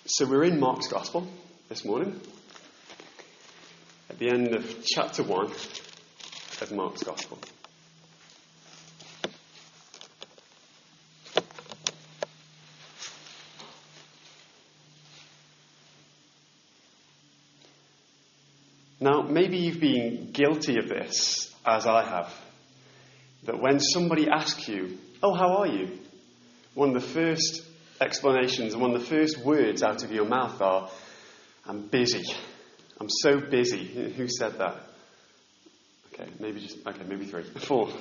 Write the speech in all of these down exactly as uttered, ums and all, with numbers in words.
So we're in Mark's Gospel this morning, at the end of chapter one of Mark's Gospel. Now, maybe you've been guilty of this, as I have, that when somebody asks you, "Oh, how are you?" one of the first explanations and one of the first words out of your mouth are, "I'm busy. I'm so busy." Who said that? Okay, maybe just, okay, maybe three, four.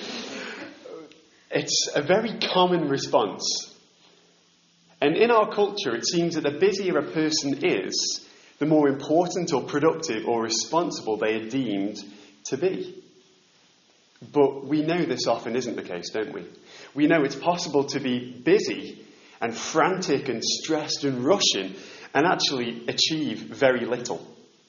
It's a very common response. And in our culture, it seems that the busier a person is, the more important or productive or responsible they are deemed to be. But we know this often isn't the case, don't we? We know it's possible to be busy and frantic and stressed and rushing and actually achieve very little.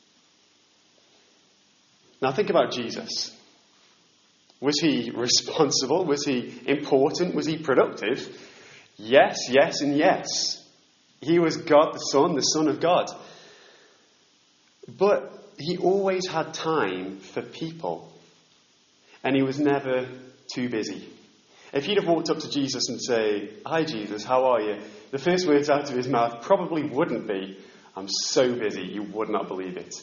Now think about Jesus. Was he responsible? Was he important? Was he productive? Yes, yes, and yes. He was God the Son, the Son of God. But he always had time for people. And he was never too busy. If he'd have walked up to Jesus and say, "Hi Jesus, how are you?" the first words out of his mouth probably wouldn't be, "I'm so busy, you would not believe it."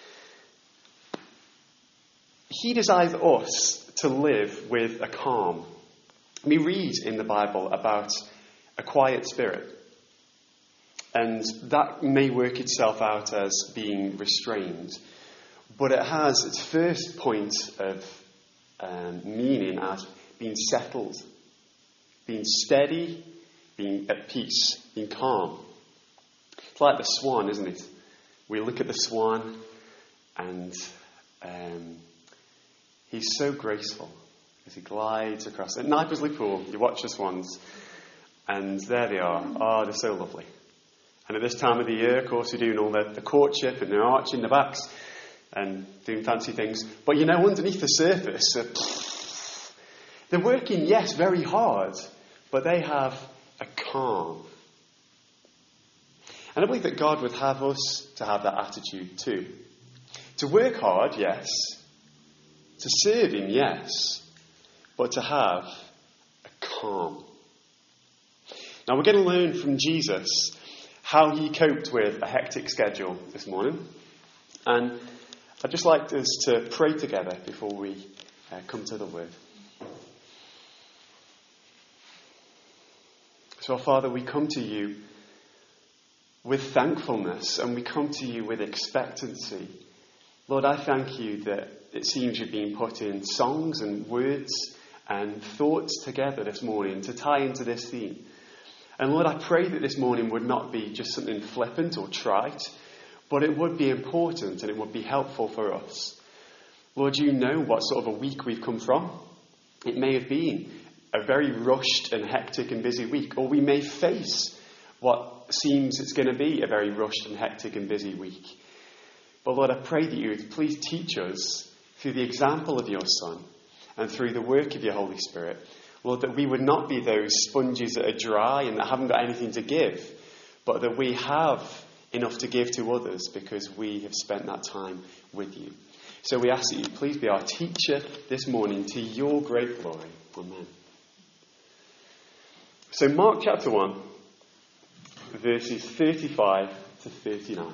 He desires us to live with a calm. We read in the Bible about a quiet spirit. And that may work itself out as being restrained. But it has its first point of um, meaning as being settled, being steady, being at peace, being calm. It's like the swan, isn't it? We look at the swan and um, he's so graceful as he glides across. At Knipersley Pool, you watch the swans and there they are. Oh, they're so lovely. And at this time of the year, of course, they're doing all the, the courtship and they're arching the backs and doing fancy things. But you know, underneath the surface, uh, they're working, yes, very hard, but they have a calm. And I believe that God would have us to have that attitude too. To work hard, yes. To serve him, yes. But to have a calm. Now we're going to learn from Jesus how he coped with a hectic schedule this morning. And I'd just like us to pray together before we uh, come to the word. So, Father, we come to you with thankfulness and we come to you with expectancy. Lord, I thank you that it seems you've been put in songs and words and thoughts together this morning to tie into this theme. And Lord, I pray that this morning would not be just something flippant or trite, but it would be important and it would be helpful for us. Lord, you know what sort of a week we've come from. It may have been a very rushed and hectic and busy week, or we may face what seems it's going to be a very rushed and hectic and busy week. But Lord, I pray that you would please teach us through the example of your Son and through the work of your Holy Spirit, Lord, that we would not be those sponges that are dry and that haven't got anything to give, but that we have enough to give to others because we have spent that time with you. So we ask that you please be our teacher this morning to your great glory. Amen. So Mark chapter one, verses thirty-five to thirty-nine.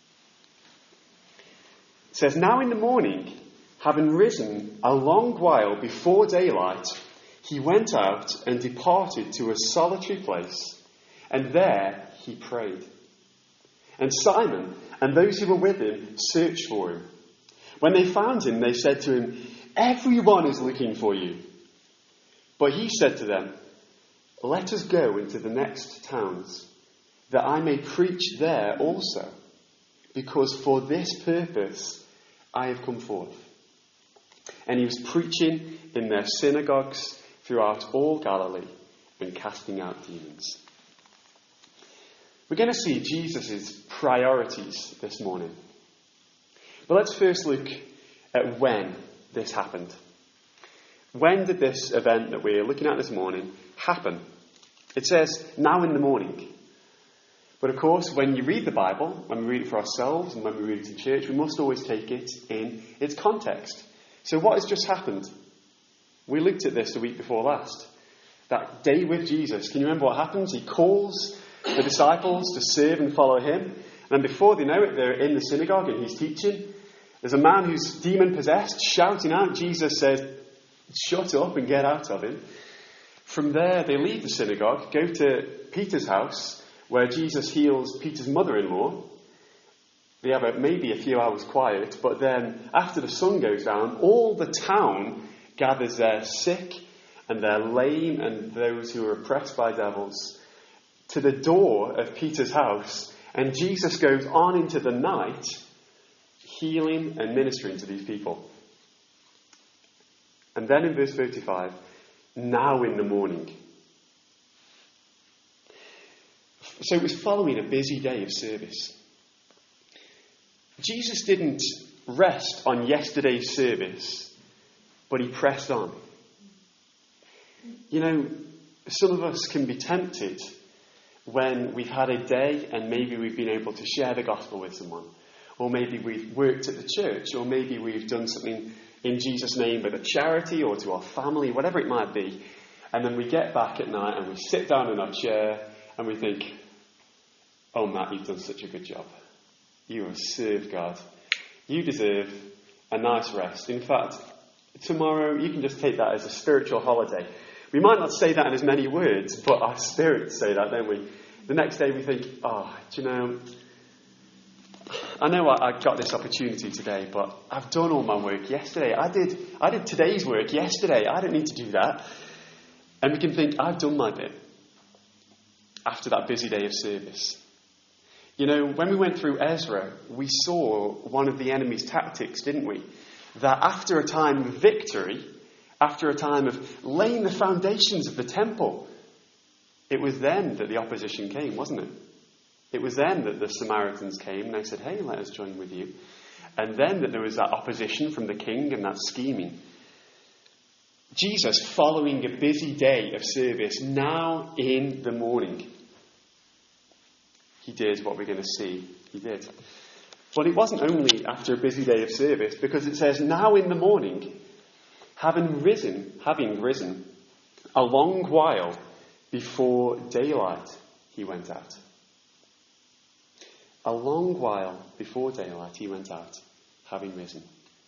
It says, "Now in the morning, having risen a long while before daylight, he went out and departed to a solitary place, and there he prayed. And Simon and those who were with him searched for him. When they found him, they said to him, 'Everyone is looking for you.' But he said to them, 'Let us go into the next towns, that I may preach there also, because for this purpose I have come forth.' And he was preaching in their synagogues throughout all Galilee and casting out demons." We're going to see Jesus' priorities this morning. But let's first look at when this happened. When did this event that we're looking at this morning happen? It says, now in the morning. But of course, when you read the Bible, when we read it for ourselves and when we read it in church, we must always take it in its context. So what has just happened? We looked at this the week before last. That day with Jesus. Can you remember what happens? He calls the disciples to serve and follow him. And before they know it, they're in the synagogue and he's teaching. There's a man who's demon-possessed shouting out. Jesus says, shut up and get out of him. From there, they leave the synagogue, go to Peter's house, where Jesus heals Peter's mother-in-law. They have a, maybe a few hours quiet, but then after the sun goes down, all the town gathers their sick and their lame and those who are oppressed by devils to the door of Peter's house, and Jesus goes on into the night healing and ministering to these people. And then in verse thirty-five, now in the morning. So it was following a busy day of service. Jesus didn't rest on yesterday's service, but he pressed on. You know, some of us can be tempted when we've had a day and maybe we've been able to share the gospel with someone. Or maybe we've worked at the church, or maybe we've done something in Jesus' name with a charity or to our family, whatever it might be. And then we get back at night and we sit down in our chair and we think, oh, Matt, you've done such a good job. You have served God. You deserve a nice rest. In fact, tomorrow you can just take that as a spiritual holiday. We might not say that in as many words, but our spirits say that, don't we? The next day we think, oh, do you know, I know I, I got this opportunity today, but I've done all my work yesterday. I did I did today's work yesterday. I don't need to do that. And we can think, I've done my bit after that busy day of service. You know, when we went through Ezra, we saw one of the enemy's tactics, didn't we? That after a time of victory, after a time of laying the foundations of the temple, it was then that the opposition came, wasn't it? It was then that the Samaritans came and they said, hey, let us join with you. And then that there was that opposition from the king and that scheming. Jesus, following a busy day of service, now in the morning, he did what we're going to see. He did. But it wasn't only after a busy day of service, because it says, now in the morning, having risen, having risen, a long while before daylight, he went out. A long while before daylight, he went out, having risen.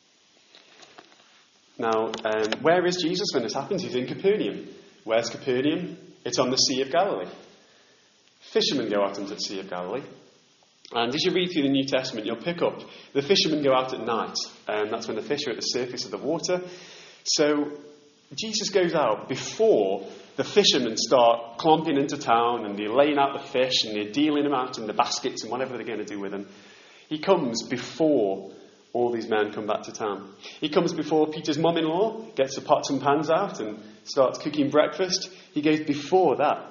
Now, um, where is Jesus when this happens? He's in Capernaum. Where's Capernaum? It's on the Sea of Galilee. Fishermen go out into the Sea of Galilee. And as you read through the New Testament, you'll pick up the fishermen go out at night. And that's when the fish are at the surface of the water. So Jesus goes out before the fishermen start clomping into town and they're laying out the fish and they're dealing them out in the baskets and whatever they're going to do with them. He comes before all these men come back to town. He comes before Peter's mum-in-law, gets the pots and pans out and starts cooking breakfast. He goes before that.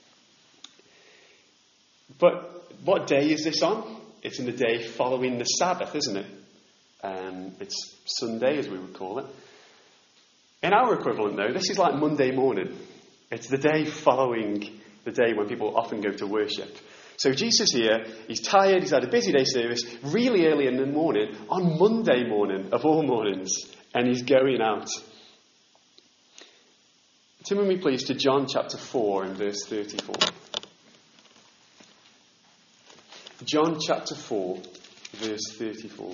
But what day is this on? It's in the day following the Sabbath, isn't it? Um, it's Sunday, as we would call it. In our equivalent, though, this is like Monday morning. It's the day following the day when people often go to worship. So Jesus here, he's tired, he's had a busy day service, really early in the morning, on Monday morning, of all mornings, and he's going out. Turn with me, please, to John chapter four and verse thirty-four. John chapter four, verse thirty-four.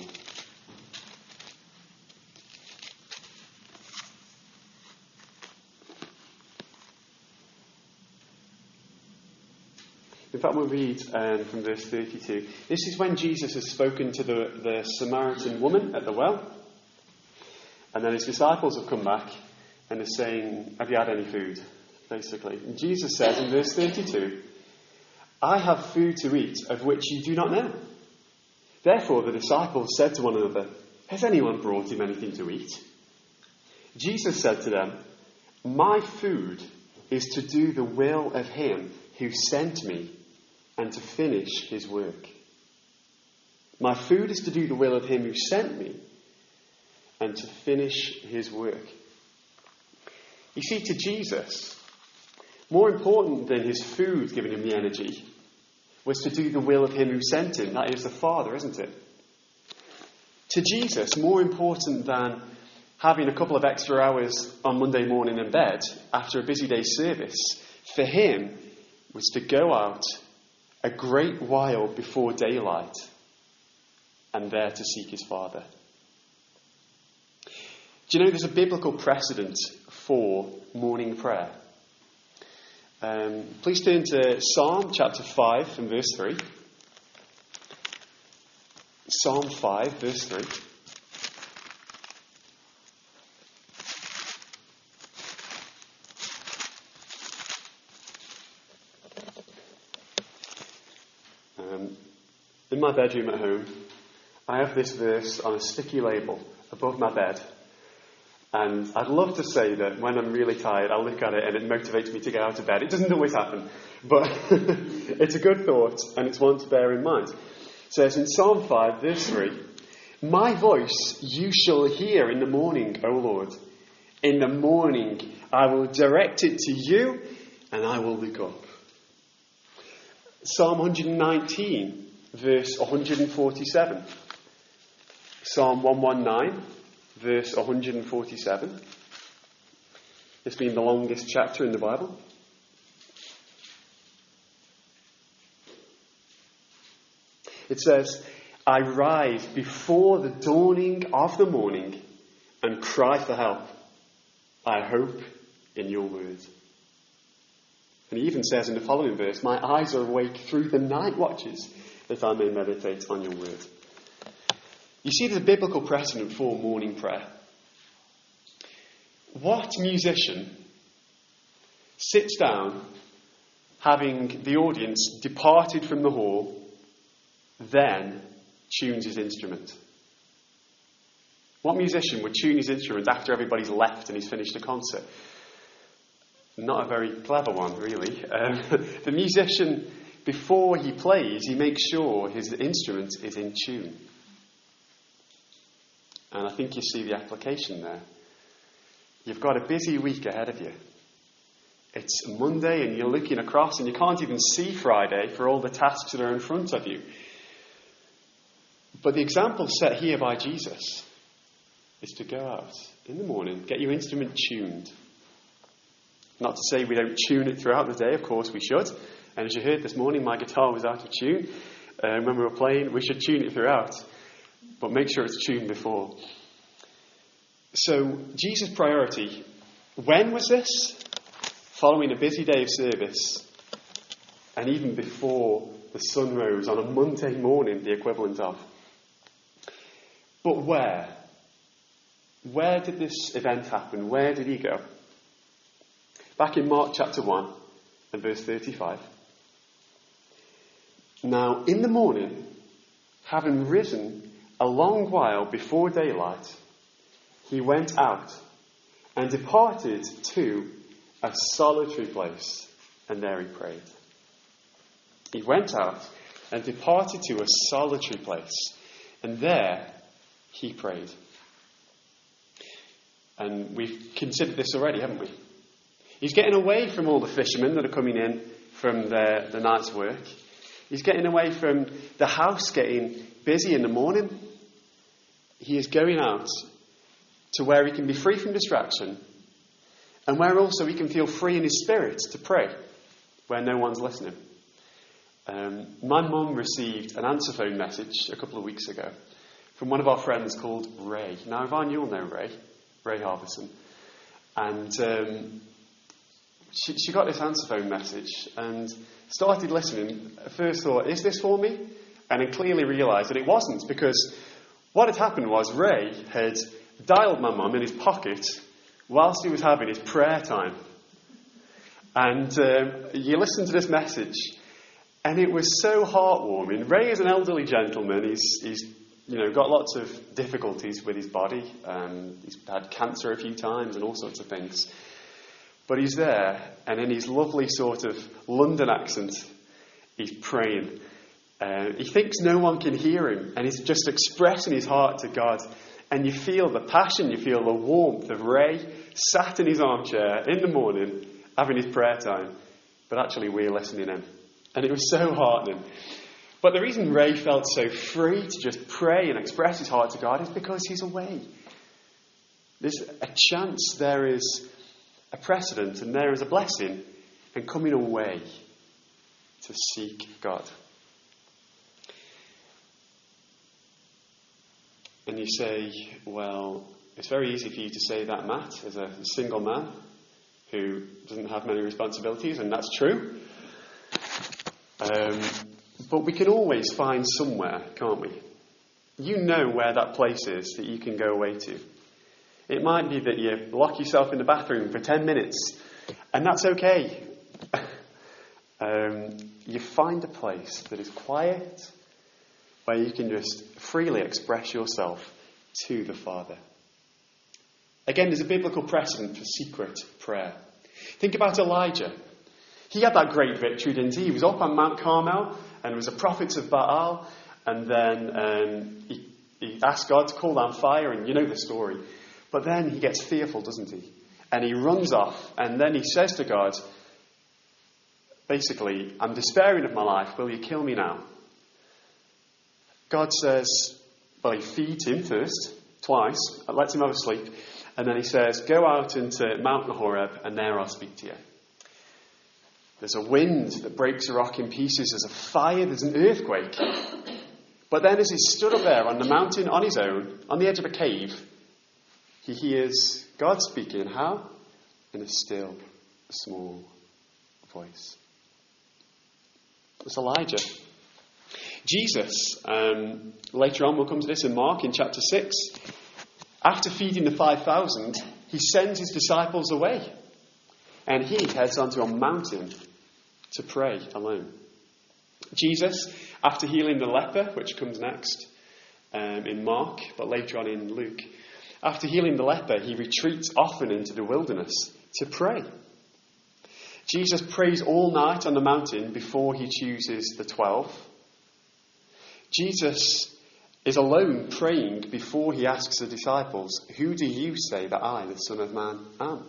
In fact, we'll read um, from verse thirty-two. This is when Jesus has spoken to the, the Samaritan woman at the well. And then his disciples have come back and are saying, have you had any food? Basically. And Jesus says in verse thirty-two, I have food to eat of which you do not know. Therefore the disciples said to one another, has anyone brought him anything to eat? Jesus said to them, my food is to do the will of him who sent me and to finish his work. My food is to do the will of him who sent me and to finish his work. You see, to Jesus, more important than his food giving him the energy was to do the will of him who sent him. That is the Father, isn't it? To Jesus, more important than having a couple of extra hours on Monday morning in bed after a busy day's service, for him was to go out a great while before daylight and there to seek his Father. Do you know there's a biblical precedent for morning prayer? Um, please turn to Psalm chapter five and verse three. Psalm five, verse three. Um, in my bedroom at home, I have this verse on a sticky label above my bed. And I'd love to say that when I'm really tired, I'll look at it and it motivates me to get out of bed. It doesn't always happen, but it's a good thought and it's one to bear in mind. It says in Psalm five, verse three, "My voice you shall hear in the morning, O Lord. In the morning I will direct it to you and I will look up." Psalm one nineteen, verse one forty-seven. Psalm one nineteen, verse one forty-seven. This being the longest chapter in the Bible. It says, "I rise before the dawning of the morning and cry for help. I hope in your word." And he even says in the following verse, "My eyes are awake through the night watches that I may meditate on your word." You see, there's a biblical precedent for morning prayer. What musician sits down, having the audience departed from the hall, then tunes his instrument? What musician would tune his instrument after everybody's left and he's finished a concert? Not a very clever one, really. Um, the musician, before he plays, he makes sure his instrument is in tune. And I think you see the application there. You've got a busy week ahead of you. It's Monday and you're looking across and you can't even see Friday for all the tasks that are in front of you. But the example set here by Jesus is to go out in the morning, get your instrument tuned. Not to say we don't tune it throughout the day, of course we should. And as you heard this morning, my guitar was out of tune. Uh, when we were playing, we should tune it throughout. But make sure it's tuned before. So, Jesus' priority, when was this? Following a busy day of service. And even before the sun rose on a Monday morning, the equivalent of. But where? Where did this event happen? Where did he go? Back in Mark chapter one and verse thirty-five. "Now in the morning, having risen a long while before daylight, he went out and departed to a solitary place, and there he prayed." He went out and departed to a solitary place, and there he prayed. And we've considered this already, haven't we? He's getting away from all the fishermen that are coming in from their, the night's work. He's getting away from the house getting busy in the morning. He is going out to where he can be free from distraction and where also he can feel free in his spirit to pray where no one's listening. Um, my mum received an answer phone message a couple of weeks ago from one of our friends called Ray. Now, Yvonne, you'll know Ray, Ray Harbison. And um, she, she got this answer phone message and started listening. At first thought, is this for me? And then clearly realised that it wasn't, because what had happened was Ray had dialed my mum in his pocket whilst he was having his prayer time. And um, you listen to this message, and it was so heartwarming. Ray is an elderly gentleman. He's, he's you know, got lots of difficulties with his body. Um, he's had cancer a few times and all sorts of things. But he's there, and in his lovely sort of London accent, he's praying. Uh, he thinks no one can hear him, and he's just expressing his heart to God. And you feel the passion, you feel the warmth of Ray sat in his armchair in the morning having his prayer time, but actually we're listening in. And it was so heartening. But the reason Ray felt so free to just pray and express his heart to God is because he's away. There's a chance there is a precedent and there is a blessing in coming away to seek God. And you say, well, it's very easy for you to say that, Matt, as a single man who doesn't have many responsibilities, and that's true. Um, but we can always find somewhere, can't we? You know where that place is that you can go away to. It might be that you lock yourself in the bathroom for ten minutes, and that's okay. um, you find a place that is quiet, where you can just freely express yourself to the Father. Again, there's a biblical precedent for secret prayer. Think about Elijah. He had that great victory, didn't he? He was up on Mount Carmel, and was a prophet of Baal, and then um, he, he asked God to call down fire, and you know the story. But then he gets fearful, doesn't he? And he runs off, and then he says to God, basically, I'm despairing of my life, will you kill me now? God says, well, he feeds him first, twice, lets him have a sleep, and then he says, go out into Mount Horeb, and there I'll speak to you. There's a wind that breaks a rock in pieces, there's a fire, there's an earthquake. But then as he stood up there on the mountain on his own, on the edge of a cave, he hears God speaking. How? In a still, small voice. It's Elijah. Jesus, um, later on we'll come to this in Mark in chapter six. After feeding the five thousand, he sends his disciples away. And he heads onto a mountain to pray alone. Jesus, after healing the leper, which comes next um, in Mark, but later on in Luke, after healing the leper, he retreats often into the wilderness to pray. Jesus prays all night on the mountain before he chooses the twelve. Jesus is alone praying before he asks the disciples, who do you say that I, the Son of Man, am?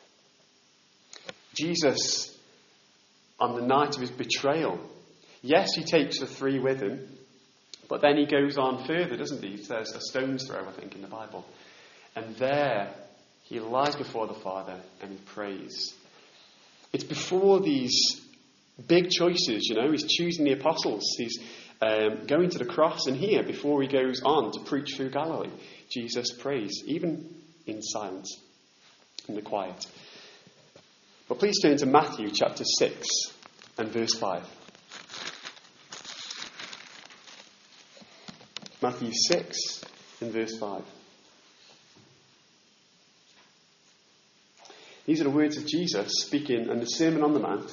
Jesus, on the night of his betrayal, yes, he takes the three with him, but then he goes on further, doesn't he? He says a stone's throw, I think, in the Bible. And there he lies before the Father and he prays. It's before these big choices, you know, he's choosing the apostles, he's um, going to the cross, and here, before he goes on to preach through Galilee, Jesus prays, even in silence, in the quiet. But please turn to Matthew chapter six and verse five. Matthew six and verse five. These are the words of Jesus speaking in the Sermon on the Mount.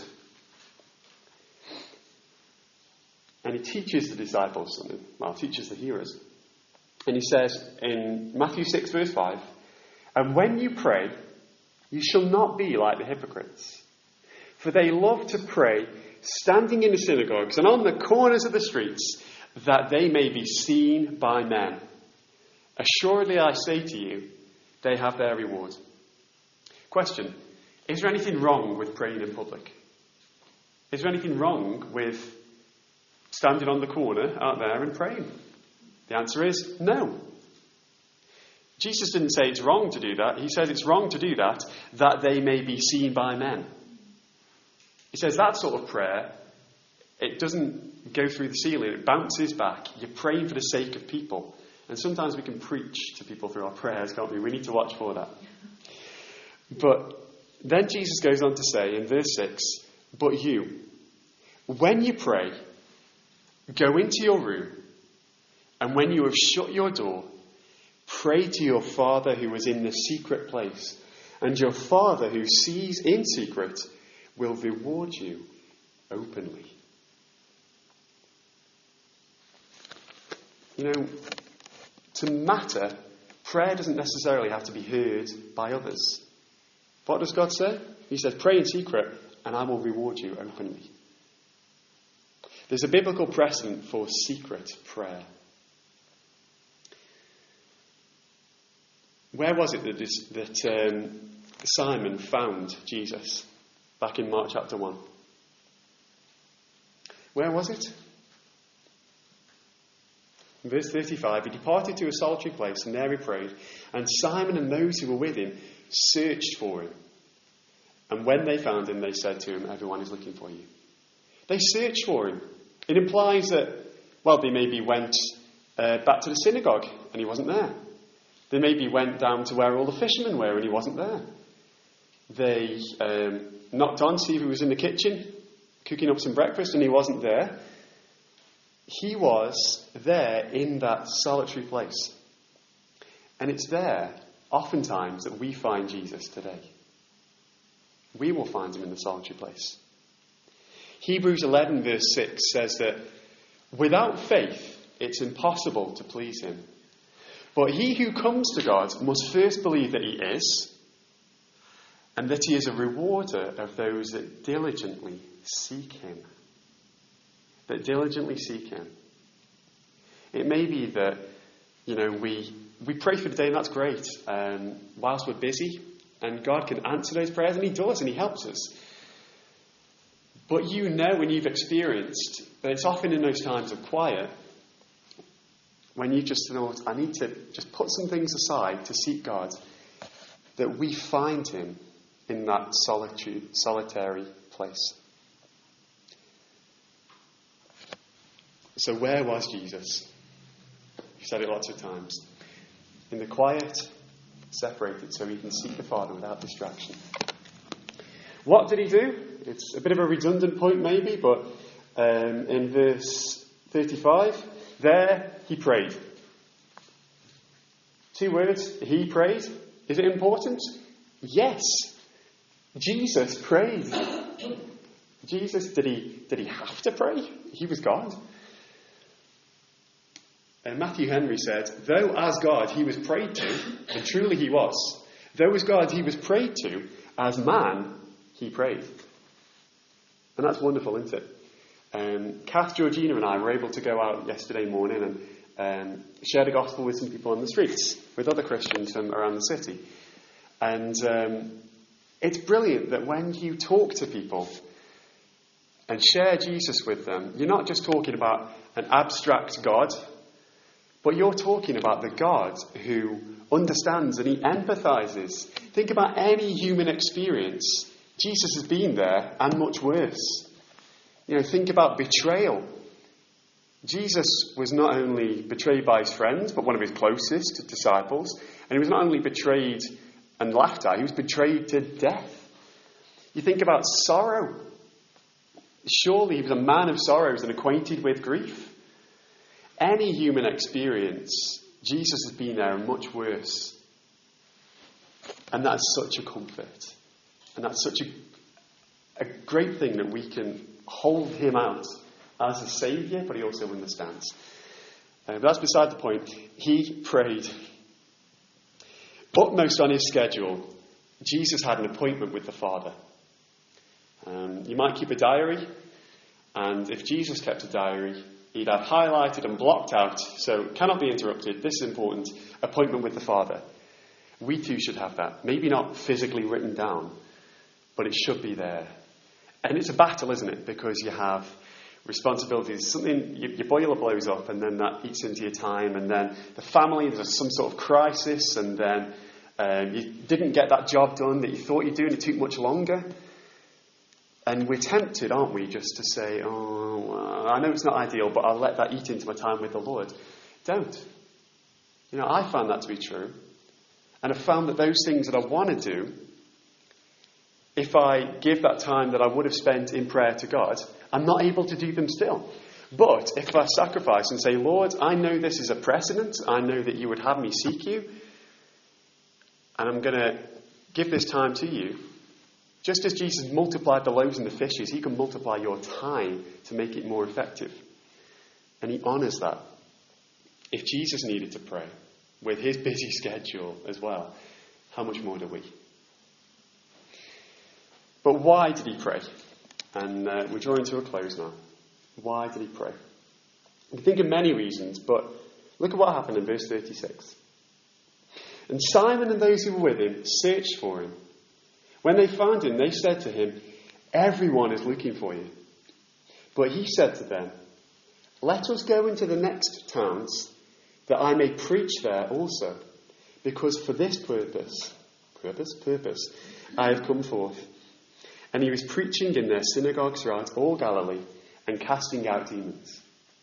And he teaches the disciples something. Well, teaches the hearers. And he says in Matthew six verse five, and when you pray, you shall not be like the hypocrites, for they love to pray standing in the synagogues and on the corners of the streets, that they may be seen by men. Assuredly I say to you, they have their reward. Question: is there anything wrong with praying in public? Is there anything wrong with standing on the corner out there and praying? The answer is no. Jesus didn't say it's wrong to do that. He says it's wrong to do that, that they may be seen by men. He says that sort of prayer, it doesn't go through the ceiling. It bounces back. You're praying for the sake of people. And sometimes we can preach to people through our prayers, can't we? We need to watch for that. But then Jesus goes on to say in verse six, but you, when you pray, go into your room, and when you have shut your door, pray to your Father who is in the secret place, and your Father who sees in secret will reward you openly. You know, to matter, prayer doesn't necessarily have to be heard by others. What does God say? He says, pray in secret, and I will reward you openly. There's a biblical precedent for secret prayer. Where was it that, this, that um, Simon found Jesus? Back in Mark chapter one. Where was it? In verse thirty-five, he departed to a solitary place, and there he prayed. And Simon and those who were with him searched for him. And when they found him, they said to him, everyone is looking for you. They searched for him. It implies that, well, they maybe went uh, back to the synagogue, and he wasn't there. They maybe went down to where all the fishermen were, and he wasn't there. They um, knocked on to see if he was in the kitchen, cooking up some breakfast, and he wasn't there. He was there in that solitary place. And it's there, oftentimes, that we find Jesus today. We will find him in the solitary place. Hebrews eleven verse six says that without faith, it's impossible to please him. But he who comes to God must first believe that he is, and that he is a rewarder of those that diligently seek him. That diligently seek him. It may be that, you know, we we pray for the day, and that's great, um, whilst we're busy, and God can answer those prayers, and he does, and he helps us. But you know, when you've experienced that it's often in those times of quiet, when you just know, I need to just put some things aside to seek God, that we find him in that solitude, solitary place. So where was Jesus? We've said it lots of times. In the quiet, separated, so he can seek the Father without distraction. What did he do? It's a bit of a redundant point maybe, but um, in verse thirty-five, there he prayed. Two words, he prayed. Is it important? Yes. Jesus prayed. Jesus, did he, did he have to pray? He was God. And Matthew Henry said, though as God he was prayed to, and truly he was, though as God he was prayed to, as man he prayed. And that's wonderful, isn't it? Um, Kath, Georgina and I were able to go out yesterday morning and um, share the gospel with some people on the streets, with other Christians from around the city. And um, it's brilliant that when you talk to people and share Jesus with them, you're not just talking about an abstract God, but you're talking about the God who understands and he empathizes. Think about any human experience. Jesus has been there, and much worse. You know, think about betrayal. Jesus was not only betrayed by his friends, but one of his closest disciples. And he was not only betrayed and laughed at, he was betrayed to death. You think about sorrow. Surely he was a man of sorrows and acquainted with grief. Any human experience, Jesus has been there, and much worse. And that's such a comfort. And that's such a, a great thing that we can hold him out as a saviour, but he also understands. Uh, but that's beside the point. He prayed. Upmost on his schedule, Jesus had an appointment with the Father. Um, you might keep a diary, and if Jesus kept a diary, he'd have highlighted and blocked out, so cannot be interrupted, this is important, appointment with the Father. We too should have that. Maybe not physically written down, but it should be there. And it's a battle, isn't it? Because you have responsibilities. Something, your, your boiler blows up, and then that eats into your time. And then the family, there's some sort of crisis, and then um, you didn't get that job done that you thought you'd do, and it took much longer. And we're tempted, aren't we, just to say, oh, well, I know it's not ideal, but I'll let that eat into my time with the Lord. Don't. You know, I found that to be true. And I found that those things that I want to do, if I give that time that I would have spent in prayer to God, I'm not able to do them still. But if I sacrifice and say, Lord, I know this is a precedent. I know that you would have me seek you. And I'm going to give this time to you. Just as Jesus multiplied the loaves and the fishes, he can multiply your time to make it more effective. And he honours that. If Jesus needed to pray with his busy schedule as well, how much more do we? But why did he pray? And uh, we're drawing to a close now. Why did he pray? We think of many reasons, but look at what happened in verse thirty-six. And Simon and those who were with him searched for him. When they found him, they said to him, everyone is looking for you. But he said to them, "Let us go into the next towns, that I may preach there also, because for this purpose, purpose, purpose, I have come forth." And he was preaching in their synagogues throughout all Galilee and casting out demons.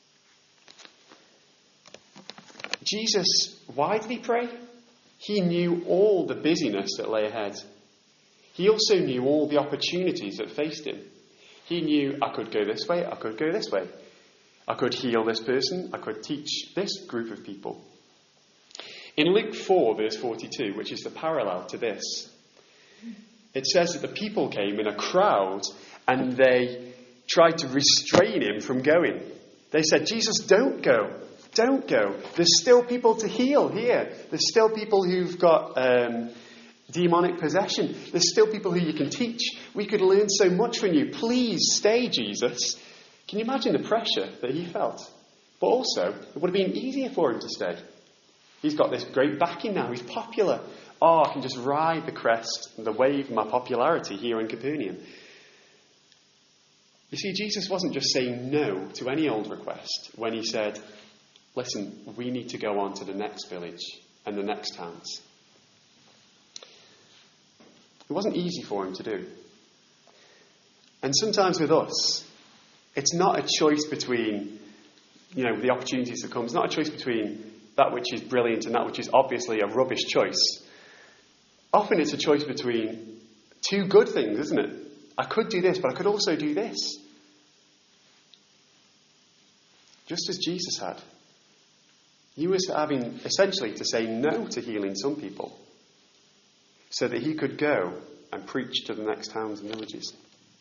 Jesus, why did he pray? He knew all the busyness that lay ahead. He also knew all the opportunities that faced him. He knew, I could go this way, I could go this way. I could heal this person, I could teach this group of people. In Luke four, verse forty-two, which is the parallel to this, it says that the people came in a crowd and they tried to restrain him from going. They said, "Jesus, don't go. Don't go. There's still people to heal here. There's still people who've got um, demonic possession. There's still people who you can teach. We could learn so much from you. Please stay, Jesus." Can you imagine the pressure that he felt? But also, it would have been easier for him to stay. He's got this great backing now. He's popular. Oh, I can just ride the crest, the wave of my popularity here in Capernaum. You see, Jesus wasn't just saying no to any old request when he said, "Listen, we need to go on to the next village and the next towns." It wasn't easy for him to do. And sometimes with us, it's not a choice between, you know, the opportunities that come. It's not a choice between that which is brilliant and that which is obviously a rubbish choice. Often it's a choice between two good things, isn't it? I could do this, but I could also do this. Just as Jesus had. He was having essentially to say no to healing some people so that he could go and preach to the next towns and villages.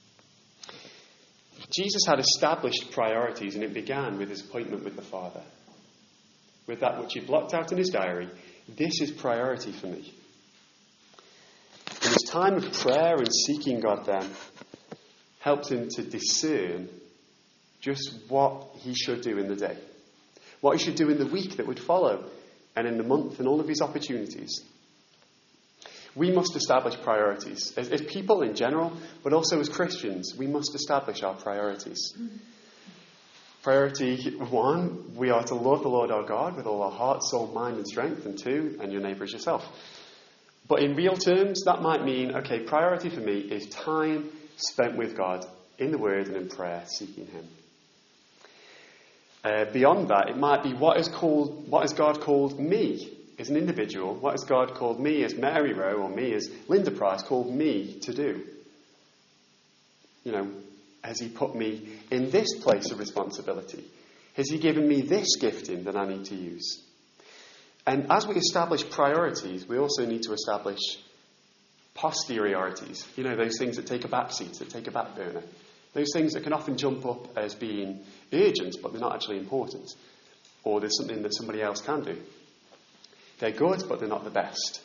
Jesus had established priorities, and it began with his appointment with the Father. With that which he blocked out in his diary, this is priority for me. And his time of prayer and seeking God then helped him to discern just what he should do in the day. What he should do in the week that would follow, and in the month, and all of his opportunities. We must establish priorities. As, as people in general, but also as Christians, we must establish our priorities. Mm-hmm. Priority one, we are to love the Lord our God with all our heart, soul, mind and strength. And two, and your neighbour as yourself. But in real terms, that might mean, okay, priority for me is time spent with God in the Word and in prayer, seeking him. Uh, beyond that, it might be what is called, what has God called me as an individual? What has God called me as Mary Rowe or me as Linda Price called me to do? You know, has he put me in this place of responsibility? Has he given me this gifting that I need to use? And as we establish priorities, we also need to establish posteriorities. You know, those things that take a back seat, that take a back burner. Those things that can often jump up as being urgent, but they're not actually important. Or there's something that somebody else can do. They're good, but they're not the best.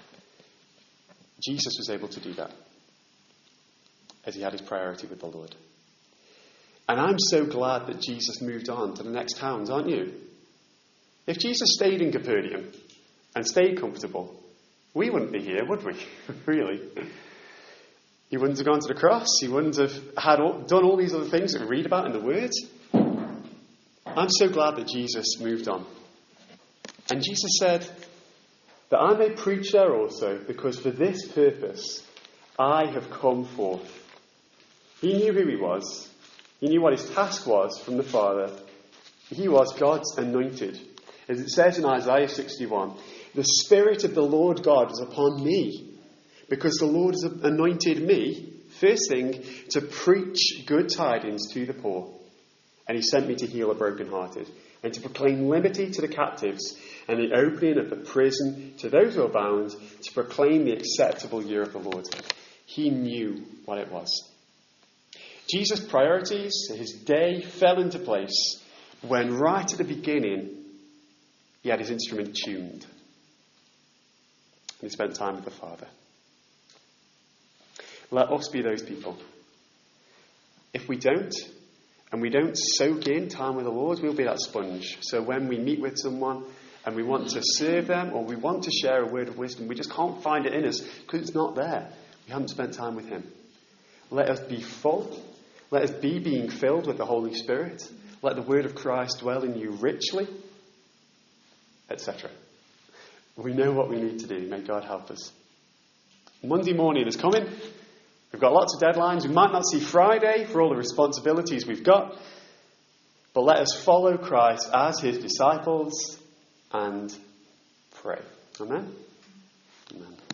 Jesus was able to do that as he had his priority with the Lord. And I'm so glad that Jesus moved on to the next towns, aren't you? If Jesus stayed in Capernaum and stayed comfortable, we wouldn't be here, would we? Really? He wouldn't have gone to the cross. He wouldn't have had all, done all these other things that we read about in the Word. I'm so glad that Jesus moved on. And Jesus said that I may preach there also, because for this purpose I have come forth. He knew who he was. He knew what his task was from the Father. He was God's anointed. As it says in Isaiah sixty-one, the Spirit of the Lord God is upon me, because the Lord has anointed me, first thing, to preach good tidings to the poor. And he sent me to heal the brokenhearted, and to proclaim liberty to the captives, and the opening of the prison to those who are bound, to proclaim the acceptable year of the Lord. He knew what it was. Jesus' priorities, his day, fell into place when right at the beginning he had his instrument tuned. And he spent time with the Father. Let us be those people. If we don't, and we don't soak in time with the Lord, we'll be that sponge. So when we meet with someone and we want to serve them, or we want to share a word of wisdom, we just can't find it in us because it's not there. We haven't spent time with him. Let us be full. Let us be being filled with the Holy Spirit. Let the word of Christ dwell in you richly, et cetera. We know what we need to do. May God help us. Monday morning is coming. We've got lots of deadlines. We might not see Friday for all the responsibilities we've got. But let us follow Christ as his disciples and pray. Amen? Amen.